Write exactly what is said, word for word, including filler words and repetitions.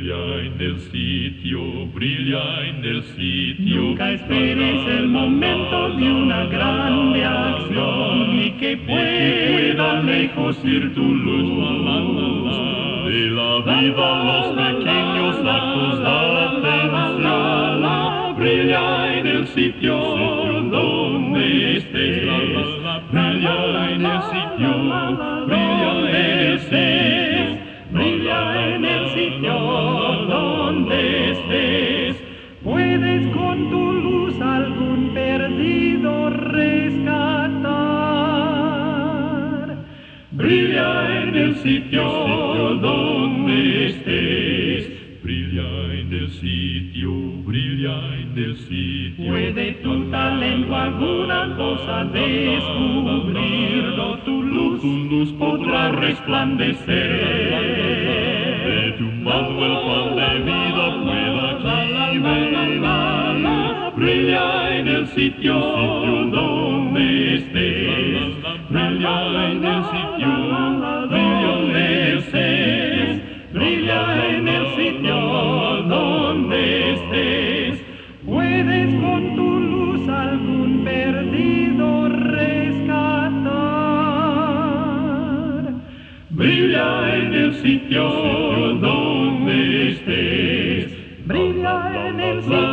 Brilla en el sitio, brilla en el sitio. Nunca esperes el momento de una grande acción y que pueda lejos ir tu luz. De la vida los pequeños actos da atención. Brilla en el sitio donde estés. Brilla en el sitio, brilla en el sitio. Brilla en el sitio donde estés. Puedes con tu luz algún perdido rescatar. Brilla en el sitio donde estés. Brilla en el sitio, brilla en el sitio. Puede tu talento alguna cosa descubrirlo, tu luz, tu luz podrá resplandecer. De tu mano el pan de vida pueda aquí venir. Brilla en el sitio donde estés. Brilla en el sitio donde estés. Brilla en el sitio donde estés. Puedes con tu luz algún perdido rescatar. Brilla en el sitio donde estés. Brilla en el sitio